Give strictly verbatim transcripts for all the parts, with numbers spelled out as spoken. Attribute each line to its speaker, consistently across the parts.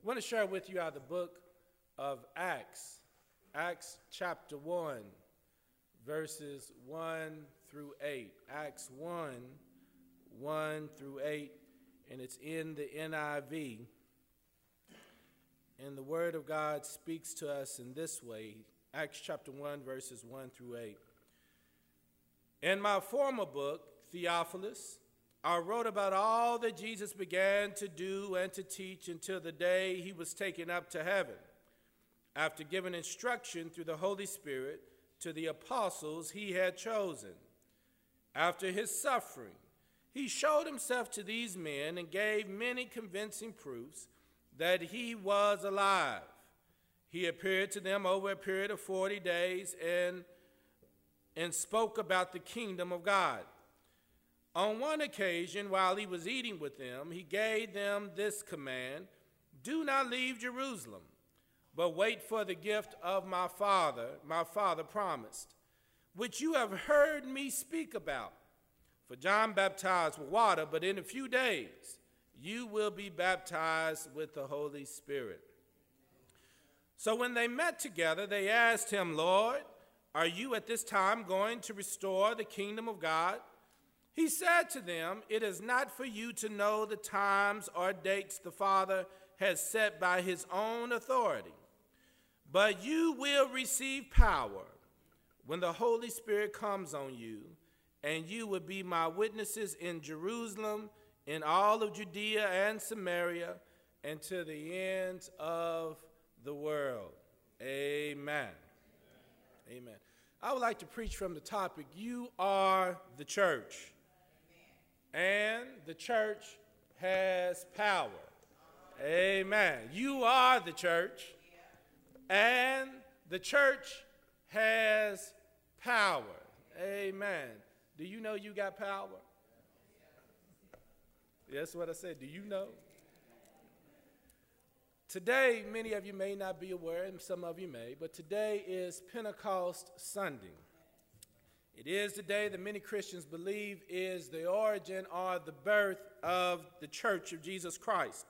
Speaker 1: I want to share with you out of the book of Acts, Acts chapter one, verses one through eight. Acts one, one through eight, and it's in the N I V. And the Word of God speaks to us in this way, Acts chapter one, verses one through eight. In my former book, Theophilus, I wrote about all that Jesus began to do and to teach until the day he was taken up to heaven, after giving instruction through the Holy Spirit to the apostles he had chosen. After his suffering, he showed himself to these men and gave many convincing proofs that he was alive. He appeared to them over a period of forty days and, and spoke about the kingdom of God. On one occasion, while he was eating with them, he gave them this command: do not leave Jerusalem, but wait for the gift of my Father, my Father promised, which you have heard me speak about. For John baptized with water, but in a few days you will be baptized with the Holy Spirit. So when they met together, they asked him, Lord, are you at this time going to restore the kingdom of God? He said to them, it is not for you to know the times or dates the Father has set by his own authority, but you will receive power when the Holy Spirit comes on you, and you will be my witnesses in Jerusalem, in all of Judea and Samaria, and to the ends of the world. Amen. Amen. Amen. I would like to preach from the topic, you are the church. And the church has power. Amen. You are the church, and the church has power. Amen. Do you know you got power? That's what I said. Do you know? Today, many of you may not be aware, and some of you may, but today is Pentecost Sunday. It is the day that many Christians believe is the origin or the birth of the Church of Jesus Christ.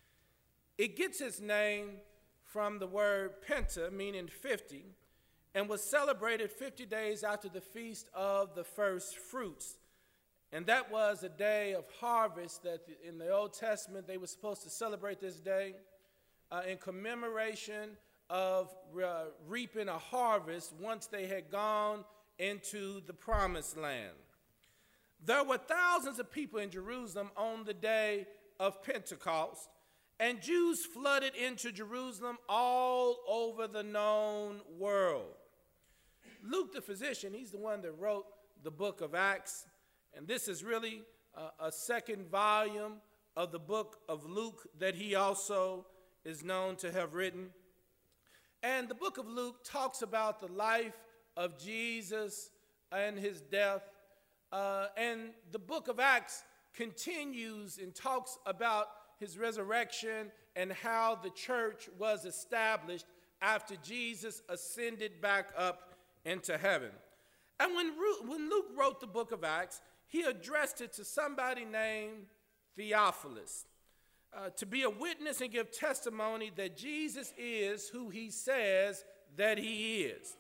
Speaker 1: It gets its name from the word penta, meaning fifty, and was celebrated fifty days after the feast of the first fruits. And that was a day of harvest that in the Old Testament they were supposed to celebrate this day uh, in commemoration of uh, reaping a harvest once they had gone into the promised land. There were thousands of people in Jerusalem on the day of Pentecost, and Jews flooded into Jerusalem all over the known world. Luke the physician, he's the one that wrote the book of Acts, and this is really a, a second volume of the book of Luke that he also is known to have written. And the book of Luke talks about the life of Jesus and his death. Uh, and the book of Acts continues and talks about his resurrection and how the church was established after Jesus ascended back up into heaven. And when, when Luke wrote the book of Acts, he addressed it to somebody named Theophilus, uh, to be a witness and give testimony that Jesus is who he says that he is,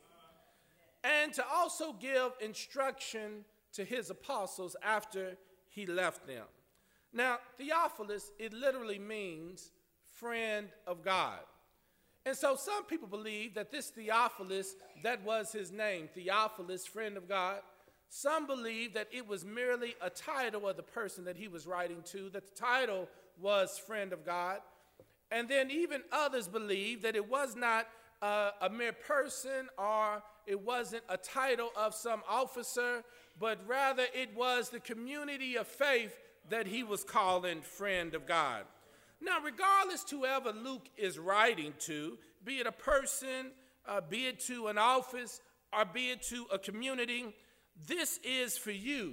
Speaker 1: and to also give instruction to his apostles after he left them. Now, Theophilus, it literally means friend of God. And so some people believe that this Theophilus, that was his name, Theophilus, friend of God. Some believe that it was merely a title of the person that he was writing to, that the title was friend of God. And then even others believe that it was not uh, a mere person, or it wasn't a title of some officer, but rather it was the community of faith that he was calling friend of God. Now, regardless to whoever Luke is writing to, be it a person, uh, be it to an office, or be it to a community, this is for you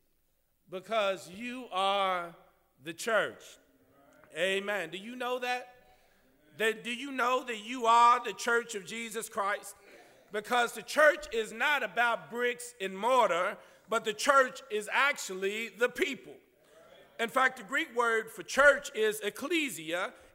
Speaker 1: because you are the church. Amen. Do you know that? That, do you know that you are the church of Jesus Christ? Because the church is not about bricks and mortar, but the church is actually the people. In fact, the Greek word for church is ecclesia,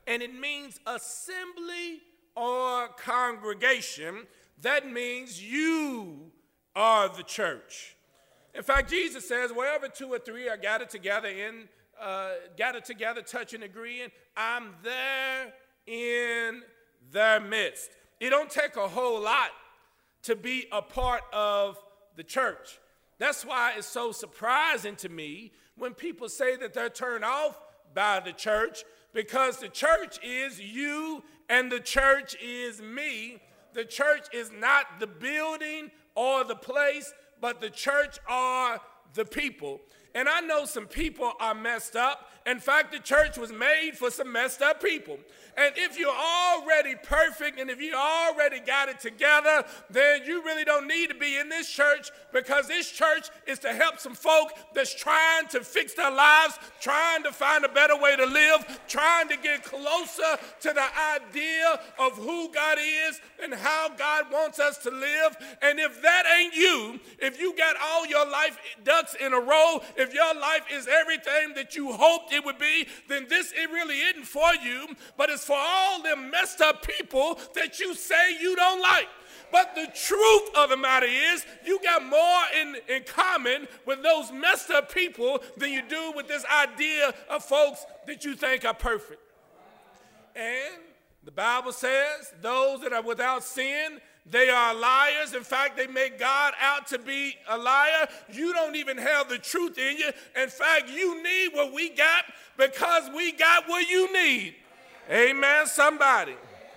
Speaker 1: and it means assembly or congregation. That means you are the church. In fact, Jesus says, wherever two or three are gathered together in, uh, gathered together, touching, agreeing, I'm there in their midst. It don't take a whole lot to be a part of the church. That's why it's so surprising to me when people say that they're turned off by the church, because the church is you and the church is me. The church is not the building or the place, but the church are the people. And I know some people are messed up. In fact, the church was made for some messed up people. And if you're already perfect and if you already got it together, then you really don't need to be in this church, because this church is to help some folk that's trying to fix their lives, trying to find a better way to live, trying to get closer to the idea of who God is and how God wants us to live. And if that ain't you, if you got all your life ducks in a row, if your life is everything that you hoped it would be, then this it really isn't for you, but it's for all them messed up people that you say you don't like. But the truth of the matter is, you got more in, in common with those messed up people than you do with this idea of folks that you think are perfect. And the Bible says those that are without sin, they are liars. In fact, they make God out to be a liar. You don't even have the truth in you. In fact, you need what we got because we got what you need. Amen, somebody.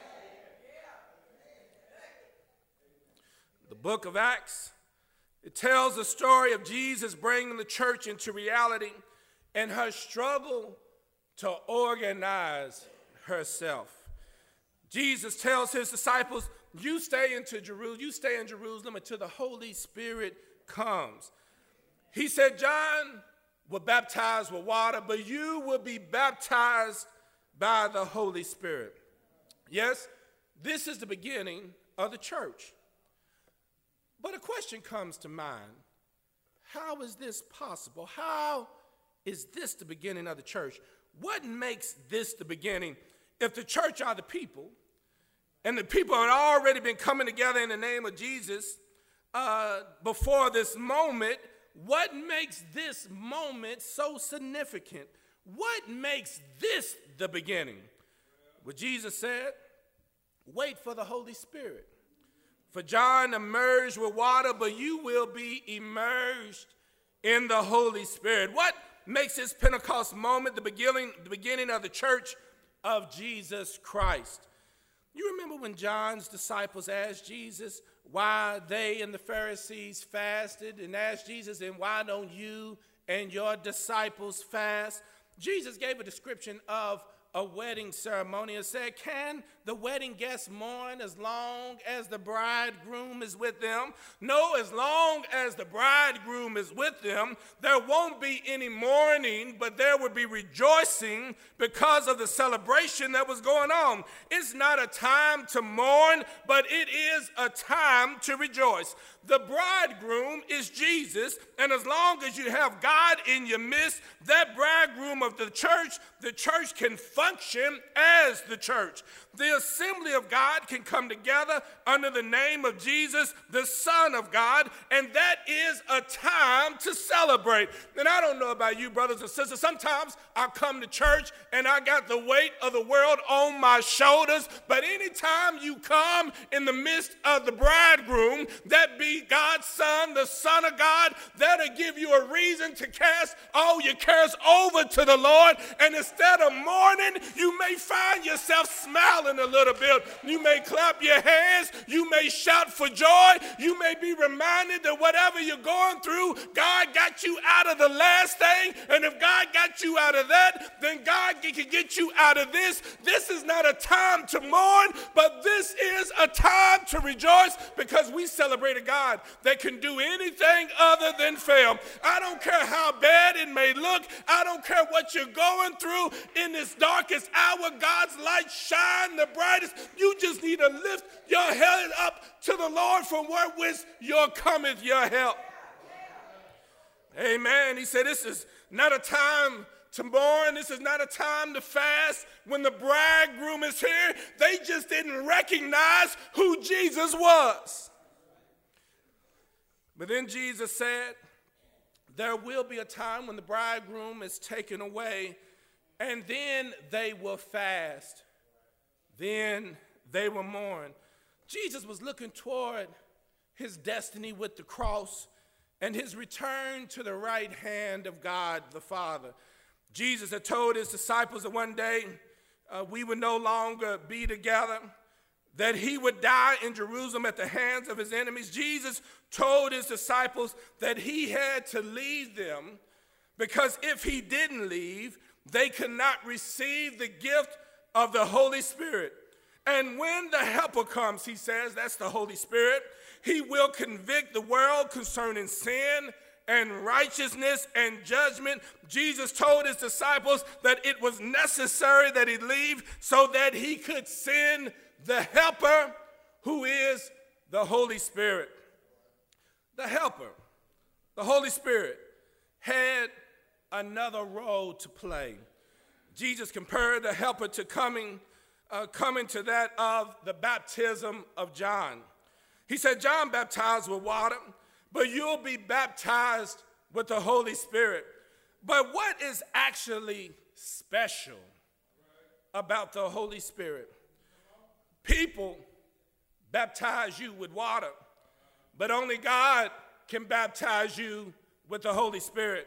Speaker 1: The book of Acts, it tells the story of Jesus bringing the church into reality and her struggle to organize herself. Jesus tells his disciples, you stay into Jerusalem, you stay in Jerusalem until the Holy Spirit comes. He said, John will baptize with water, but you will be baptized by the Holy Spirit. Yes, this is the beginning of the church. But a question comes to mind. How is this possible? How is this the beginning of the church? What makes this the beginning? If the church are the people, and the people had already been coming together in the name of Jesus uh, before this moment, what makes this moment so significant? What makes this the beginning? Well, Jesus said, wait for the Holy Spirit. For John emerged with water, but you will be immersed in the Holy Spirit. What makes this Pentecost moment the beginning, the beginning of the church of Jesus Christ? You remember when John's disciples asked Jesus why they and the Pharisees fasted, and asked Jesus, and why don't you and your disciples fast? Jesus gave a description of a wedding ceremony and said, can the wedding guests mourn as long as the bridegroom is with them? No, as long as the bridegroom is with them, there won't be any mourning, but there will be rejoicing because of the celebration that was going on. It's not a time to mourn, but it is a time to rejoice. The bridegroom is Jesus, and as long as you have God in your midst, that bridegroom of the church, the church can function as the church. The assembly of God can come together under the name of Jesus, the Son of God, and that is a time to celebrate. And I don't know about you, brothers and sisters. Sometimes I come to church and I got the weight of the world on my shoulders, but anytime you come in the midst of the bridegroom, that be God's Son, the Son of God, that'll give you a reason to cast all your cares over to the Lord. And instead of mourning, you may find yourself smiling a little bit. You may clap your hands. You may shout for joy. You may be reminded that whatever you're going through, God got you out of the last thing. And if God got you out of that, then God can get you out of this. This is not a time to mourn, but this is a time to rejoice, because we celebrate a God that can do anything other than fail. I don't care how bad it may look. I don't care what you're going through. In this darkest hour, God's light shine the brightest. You just need to lift your head up to the Lord, from wherewith your cometh your help. Amen. He said this is not a time to mourn. This is not a time to fast when the bridegroom is here. They just didn't recognize who Jesus was. But then Jesus said, there will be a time when the bridegroom is taken away, and then they will fast. Then they will mourn. Jesus was looking toward his destiny with the cross and his return to the right hand of God the Father. Jesus had told his disciples that one day uh, we would no longer be together, that he would die in Jerusalem at the hands of his enemies. Jesus told his disciples that he had to leave them because if he didn't leave, they could not receive the gift of the Holy Spirit. And when the Helper comes, he says, that's the Holy Spirit, he will convict the world concerning sin and righteousness and judgment. Jesus told his disciples that it was necessary that he leave so that he could send the Helper, who is the Holy Spirit. The Helper, the Holy Spirit, had another role to play. Jesus compared the Helper to coming, uh, coming to that of the baptism of John. He said, John baptized with water, but you'll be baptized with the Holy Spirit. But what is actually special about the Holy Spirit? People baptize you with water, but only God can baptize you with the Holy Spirit.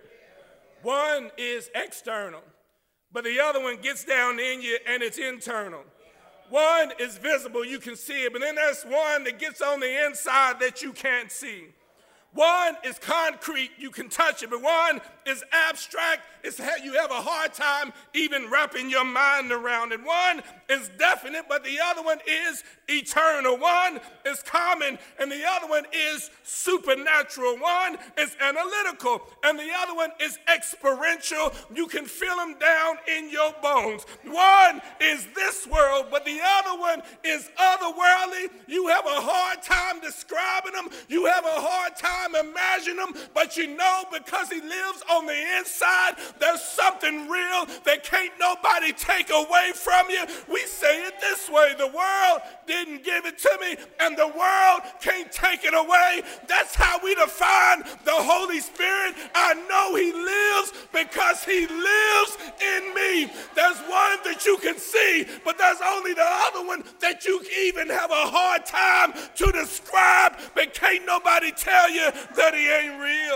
Speaker 1: One is external, but the other one gets down in you and it's internal. One is visible, you can see it, but then there's one that gets on the inside that you can't see. One is concrete, you can touch it, but one is abstract. It's you have a hard time even wrapping your mind around it. One is definite, but the other one is eternal. One is common, and the other one is supernatural. One is analytical, and the other one is experiential. You can feel them down in your bones. One is this world, but the other one is otherworldly. You have a hard time describing them. You have a hard time imagine him, but you know because he lives on the inside, there's something real that can't nobody take away from you. We say it this way, the world didn't give it to me, and the world can't take it away. That's how we define the Holy Spirit. I know he lives because he lives in me. There's one that you can see, but there's only the other one that you even have a hard time to describe, but can't nobody tell you that he ain't real.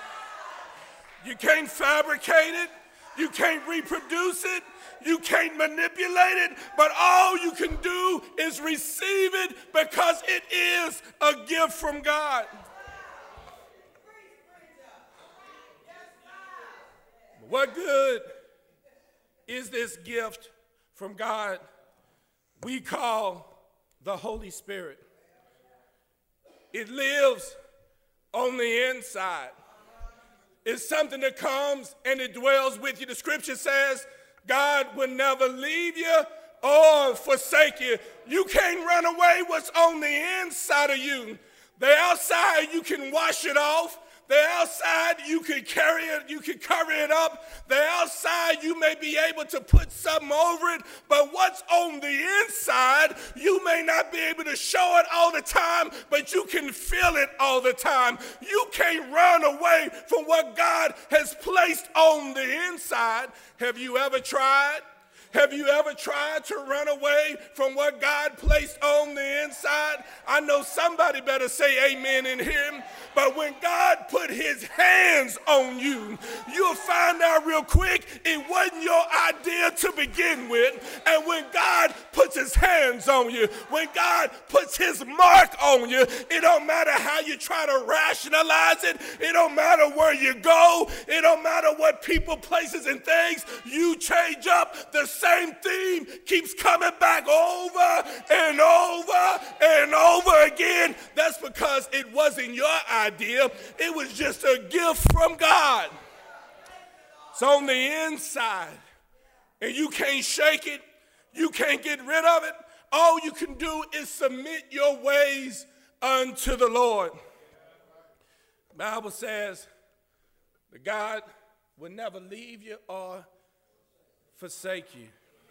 Speaker 1: You can't fabricate it. You can't reproduce it. You can't manipulate it. But all you can do is receive it because it is a gift from God. What good is this gift from God we call the Holy Spirit? It lives on the inside. It's something that comes and it dwells with you. The scripture says God will never leave you or forsake you. You can't run away what's on the inside of you. The outside, you can wash it off. The outside, you can carry it, you can cover it up. The outside, you may be able to put something over it, but what's on the inside, you may not be able to show it all the time, but you can feel it all the time. You can't run away from what God has placed on the inside. Have you ever tried? Have you ever tried to run away from what God placed on the inside? I know somebody better say amen in here. But when God put his hands on you, you'll find out real quick it wasn't your idea to begin with. And when God puts his hands on you, when God puts his mark on you, it don't matter how you try to rationalize it. It don't matter where you go. It don't matter what people, places, and things. You change up, the same theme keeps coming back over and over and over again. That's because it wasn't your idea. It was just a gift from God. It's on the inside, and you can't shake it. You can't get rid of it. All you can do is submit your ways unto the Lord. The Bible says that God will never leave you or forsake you.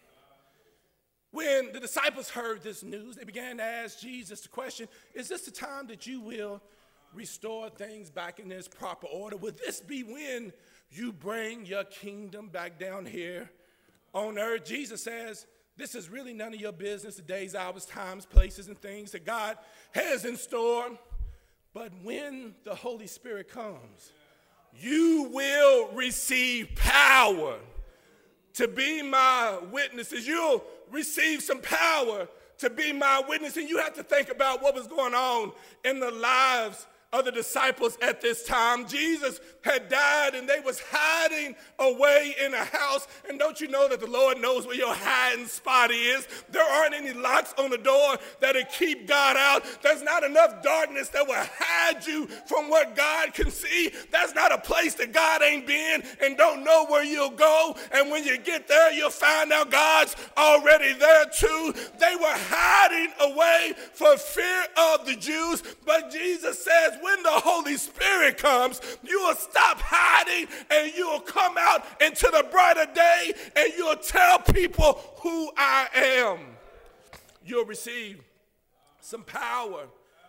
Speaker 1: When the disciples heard this news, they began to ask Jesus the question, is this the time that you will restore things back in its proper order? Would this be when you bring your kingdom back down here on earth? Jesus says, this is really none of your business, the days, hours, times, places, and things that God has in store. But when the Holy Spirit comes, you will receive power to be my witnesses. You'll receive some power to be my witness. And you have to think about what was going on in the lives of the disciples at this time. Jesus had died and they was hiding away in a house. And don't you know that the Lord knows where your hiding spot is? There aren't any locks on the door that'll keep God out. There's not enough darkness that will hide you from what God can see. That's not a place that God ain't been and don't know where you'll go. And when you get there, you'll find out God's already there too. They were hiding away for fear of the Jews. But Jesus says, when the Holy Spirit comes, you will stop hiding and you will come out into the brighter day and you'll tell people who I am. You'll receive some power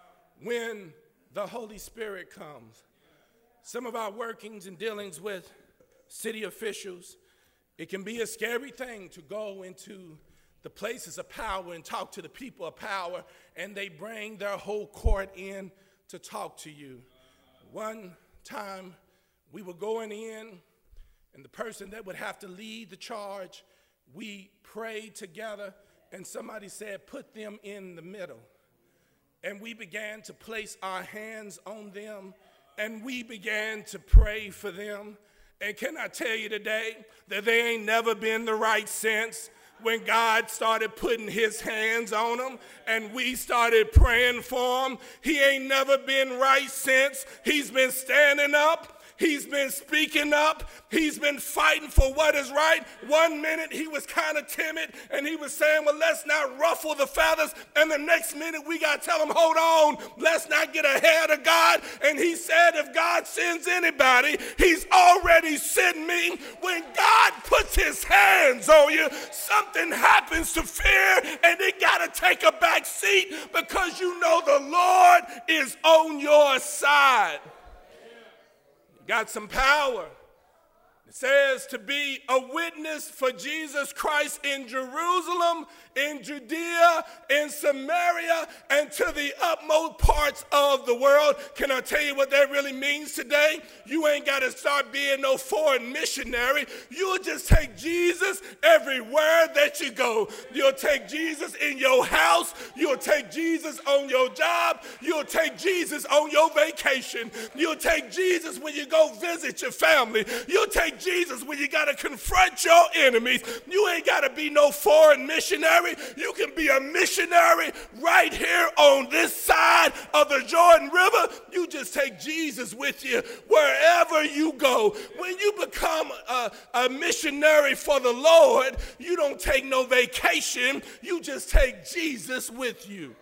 Speaker 1: when the Holy Spirit comes. Some of our workings and dealings with city officials, it can be a scary thing to go into the places of power and talk to the people of power, and they bring their whole court in to talk to you. One time we were going in, and the person that would have to lead the charge, we prayed together, and somebody said, put them in the middle. And we began to place our hands on them, and we began to pray for them. And can I tell you today that they ain't never been the right sense? When God started putting his hands on them and we started praying for him, he ain't never been right since. He's been standing up. He's been speaking up. He's been fighting for what is right. One minute he was kind of timid and he was saying, well, let's not ruffle the feathers. And the next minute we got to tell him, hold on, let's not get ahead of God. And he said, if God sends anybody, he's already sent me. When God puts his hands on you, something happens to fear and it got to take a back seat because you know the Lord is on your side. Got some power. It says to be a witness for Jesus Christ in Jerusalem, in Judea, in Samaria, and to the utmost parts of the world. Can I tell you what that really means today? You ain't got to start being no foreign missionary. You'll just take Jesus everywhere that you go. You'll take Jesus in your house. You'll take Jesus on your job. You'll take Jesus on your vacation. You'll take Jesus when you go visit your family. You'll take Jesus when you got to confront your enemies. You ain't got to be no foreign missionary. You can be a missionary right here on this side of the Jordan River. You just take Jesus with you wherever you go. When you become a, a missionary for the Lord, you don't take no vacation. You just take Jesus with you.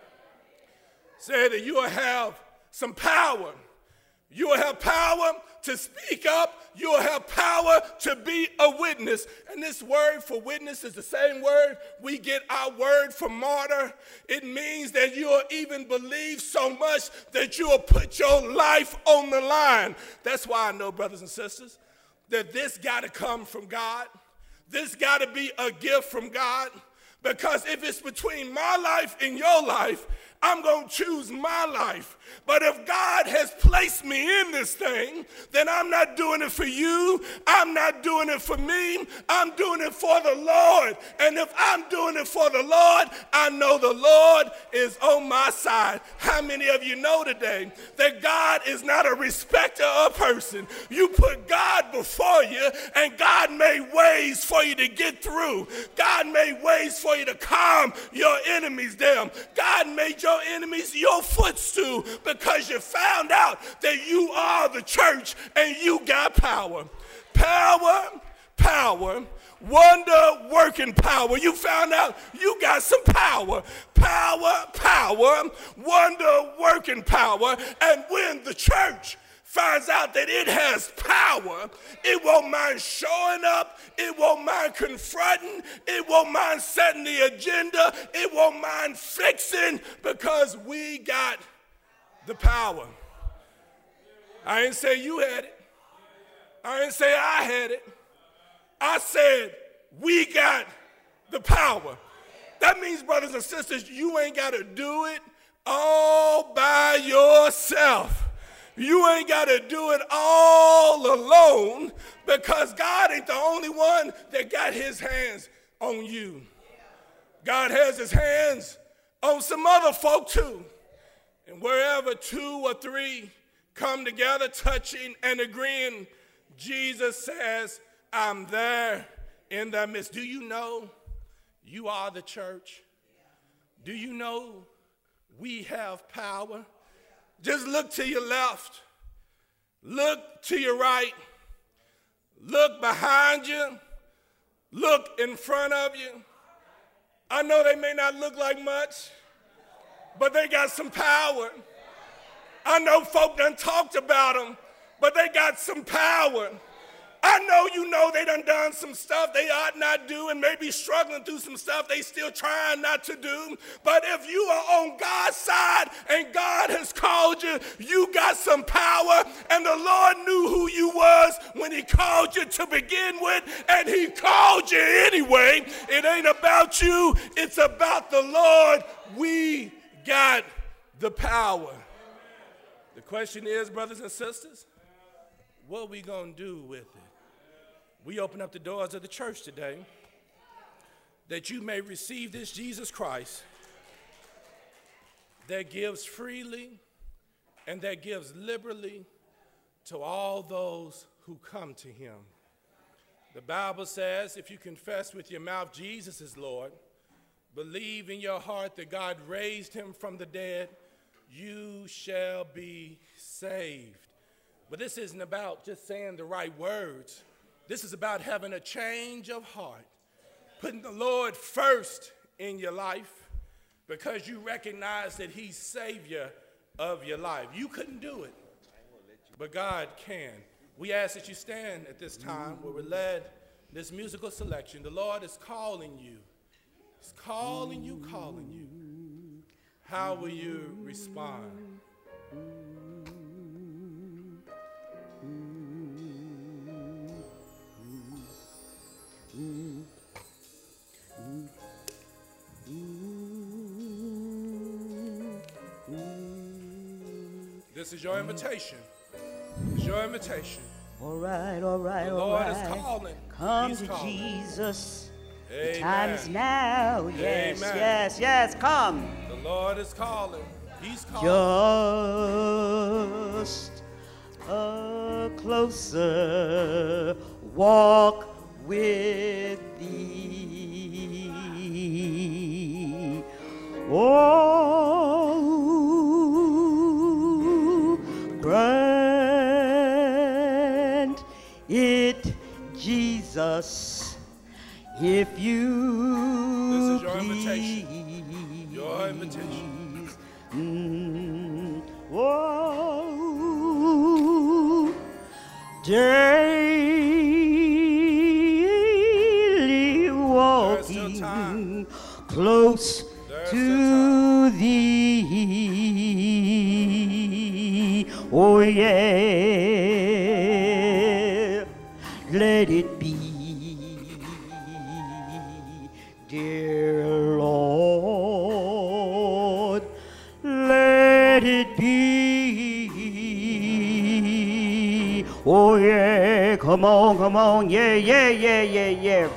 Speaker 1: Say that you will have some power. You will have power to speak up. You will have power to be a witness. And this word for witness is the same word we get our word for martyr. It means that you will even believe so much that you will put your life on the line. That's why I know, brothers and sisters, that this got to come from God. This got to be a gift from God. Because if it's between my life and your life, I'm going to choose my life. But if God has placed me in this thing, then I'm not doing it for you. I'm not doing it for me. I'm doing it for the Lord. And if I'm doing it for the Lord, I know the Lord is on my side. How many of you know today that God is not a respecter of person? You put God before you, and God made ways for you to get through. God made ways for you to calm your enemies down. God made your enemies your footstool because you found out that you are the church and you got power. Power, power, wonder working power. You found out you got some power. Power, power, wonder working power. And when the church finds out that it has power, it won't mind showing up, it won't mind confronting, it won't mind setting the agenda, it won't mind fixing, because we got the power. I didn't say you had it. I didn't say I had it. I said we got the power. That means, brothers and sisters, you ain't got to do it all by yourself. You ain't got to do it all alone, because God ain't the only one that got his hands on you. God has his hands on some other folk too. And wherever two or three come together, touching and agreeing, Jesus says, I'm there in their midst. Do you know you are the church? Do you know we have power? Just look to your left, look to your right, look behind you, look in front of you. I know they may not look like much, but they got some power. I know folk done talked about them, but they got some power. I know you know they done done some stuff they ought not do and maybe struggling through some stuff they still trying not to do. But if you are on God's side and God has called you, you got some power, and the Lord knew who you was when he called you to begin with, and he called you anyway. It ain't about you, it's about the Lord. We got the power. The question is, brothers and sisters, what are we going to do with it? We open up the doors of the church today that you may receive this Jesus Christ that gives freely and that gives liberally to all those who come to him. The Bible says, if you confess with your mouth Jesus is Lord, believe in your heart that God raised him from the dead, you shall be saved. But this isn't about just saying the right words. This is about having a change of heart, putting the Lord first in your life because you recognize that he's Savior of your life. You couldn't do it, but God can. We ask that you stand at this time where we're led this musical selection. The Lord is calling you. He's calling you, calling you. How will you respond? This is your invitation. It's your invitation.
Speaker 2: All right, all right,
Speaker 1: the
Speaker 2: all
Speaker 1: Lord
Speaker 2: right.
Speaker 1: is calling.
Speaker 2: Come
Speaker 1: He's
Speaker 2: to
Speaker 1: calling.
Speaker 2: Jesus.
Speaker 1: Amen.
Speaker 2: The time is now. Yes,
Speaker 1: Amen.
Speaker 2: yes, yes. Come.
Speaker 1: The Lord is calling. He's calling.
Speaker 2: Just a closer walk with thee. Oh, grant it, Jesus, if you
Speaker 1: This is your
Speaker 2: please.
Speaker 1: invitation. Your invitation.
Speaker 2: Mm, oh, daily walking close to thee. Oh yeah, let it be, dear Lord, let it be. Oh yeah, come on, come on, yeah, yeah, yeah, yeah, yeah.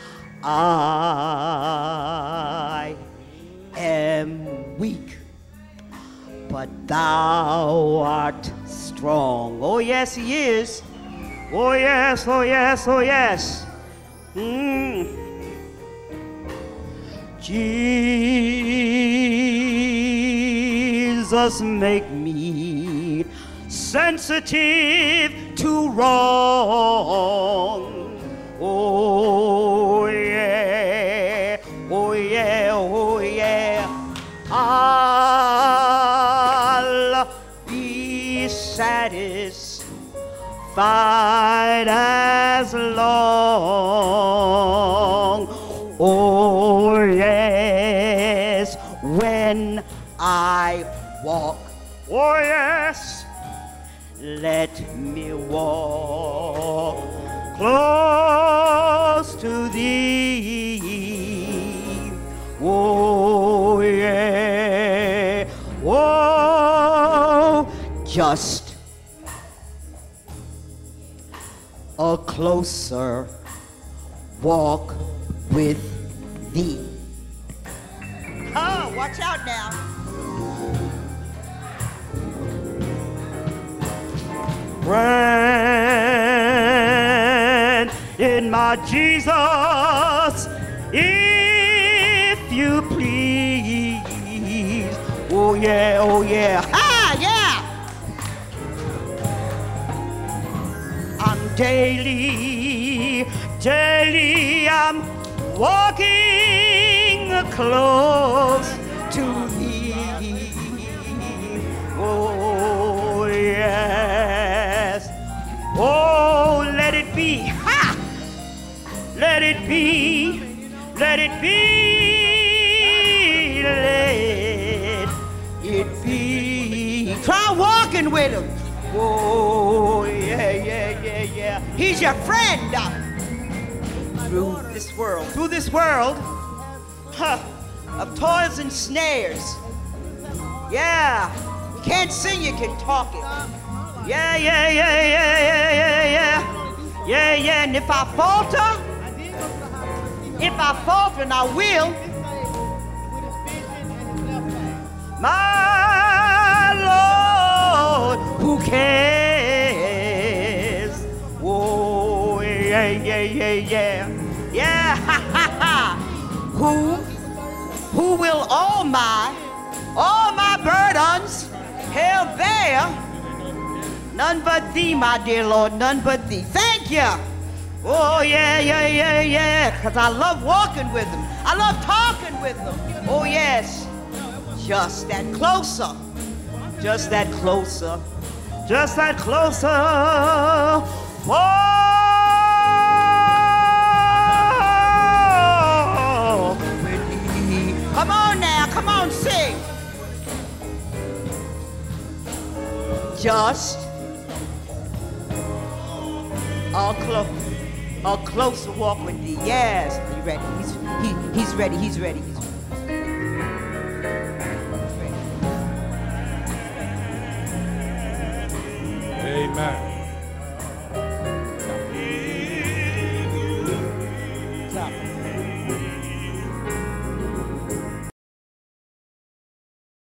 Speaker 2: I am weak, but thou art strong. Oh yes, he is. Oh yes, oh yes, oh yes. Mm. Jesus, make me sensitive to wrong. Oh yeah, oh yeah, oh yeah. I'll be satisfied fight as long. Oh yes, when I walk. Oh yes, let me walk close to thee. Oh yeah, oh, just a closer walk with thee.
Speaker 3: Oh, watch out now.
Speaker 2: Friend in my Jesus, if you please. Oh yeah, oh yeah.
Speaker 3: Ah, yeah.
Speaker 2: I'm daily, daily I'm walking close to thee. Oh yes. Oh, let it be. Ha! Let it be. Let it be. Let it be.
Speaker 3: Try walking with him.
Speaker 2: Oh, yeah, yeah, yeah, yeah.
Speaker 3: He's your friend. uh,
Speaker 2: Through this world, through this world huh, of toils and snares. Yeah.
Speaker 3: You can't sing, you can talk it.
Speaker 2: Yeah, yeah, yeah, yeah, yeah, yeah, yeah. Yeah, yeah, and if I falter, if I falter, and I will, my Lord, who cares? Oh, yeah, yeah, yeah, yeah. Yeah, ha, ha, ha. Who, who will all my, all my burdens held bear? None but thee, my dear Lord, none but thee. Thank you. Oh, yeah, yeah, yeah, yeah, because I love walking with him. I love talking with him. Oh, yes. Just that closer. Just that closer. Just that closer. Oh, with thee.
Speaker 3: Come on now, come on, sing.
Speaker 2: Just a close, a closer walk with thee. Yes,
Speaker 3: You ready? He's, he, he's ready, he's ready, he's ready.